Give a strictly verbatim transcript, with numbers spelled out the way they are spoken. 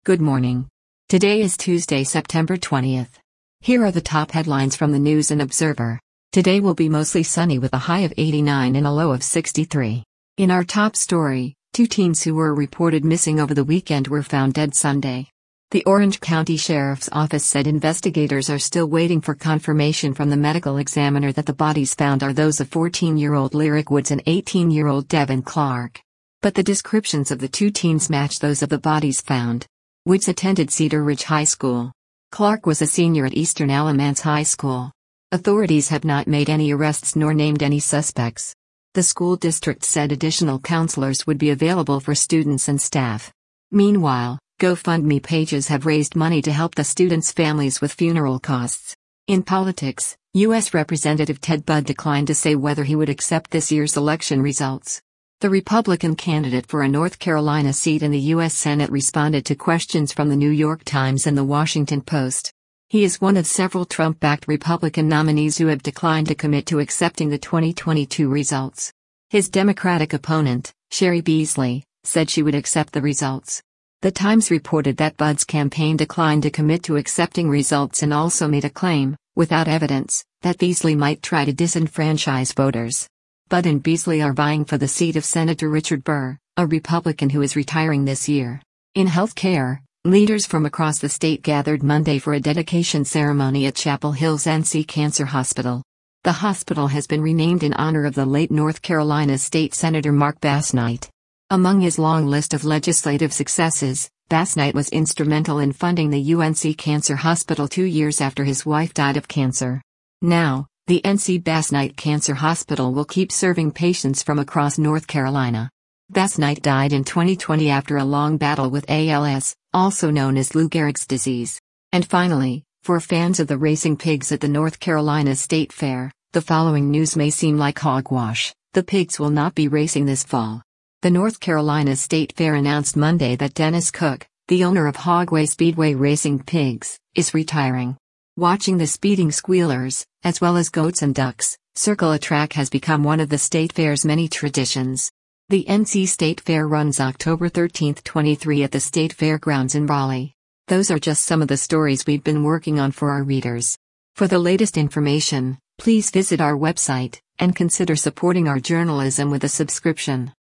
Good morning. Today is Tuesday, September twentieth. Here are the top headlines from the News and Observer. Today will be mostly sunny with a high of eighty-nine and a low of sixty-three. In our top story, two teens who were reported missing over the weekend were found dead Sunday. The Orange County Sheriff's Office said investigators are still waiting for confirmation from the medical examiner that the bodies found are those of fourteen-year-old Lyric Woods and eighteen-year-old Devin Clark. But the descriptions of the two teens match those of the bodies found. Woods attended Cedar Ridge High School. Clark was a senior at Eastern Alamance High School. Authorities have not made any arrests nor named any suspects. The school district said additional counselors would be available for students and staff. Meanwhile, GoFundMe pages have raised money to help the students' families with funeral costs. In politics, U S Representative Ted Budd declined to say whether he would accept this year's election results. The Republican candidate for a North Carolina seat in the U S Senate responded to questions from the New York Times and the Washington Post. He is one of several Trump-backed Republican nominees who have declined to commit to accepting the twenty twenty-two results. His Democratic opponent, Cheri Beasley, said she would accept the results. The Times reported that Budd's campaign declined to commit to accepting results and also made a claim, without evidence, that Beasley might try to disenfranchise voters. Budd and Beasley are vying for the seat of Senator Richard Burr, a Republican who is retiring this year. In health care, leaders from across the state gathered Monday for a dedication ceremony at Chapel Hill's N C Cancer Hospital. The hospital has been renamed in honor of the late North Carolina State Senator Mark Basnight. Among his long list of legislative successes, Basnight was instrumental in funding the U N C Cancer Hospital two years after his wife died of cancer. Now, the N C Basnight Cancer Hospital will keep serving patients from across North Carolina. Basnight died in twenty twenty after a long battle with A L S, also known as Lou Gehrig's disease. And finally, for fans of the racing pigs at the North Carolina State Fair, the following news may seem like hogwash. The pigs will not be racing this fall. The North Carolina State Fair announced Monday that Dennis Cook, the owner of Hogway Speedway Racing Pigs, is retiring. Watching the speeding squealers, as well as goats and ducks, Circle a Track has become one of the State Fair's many traditions. The N C State Fair runs October thirteenth to twenty-third at the State Fairgrounds in Raleigh. Those are just some of the stories we've been working on for our readers. For the latest information, please visit our website, and consider supporting our journalism with a subscription.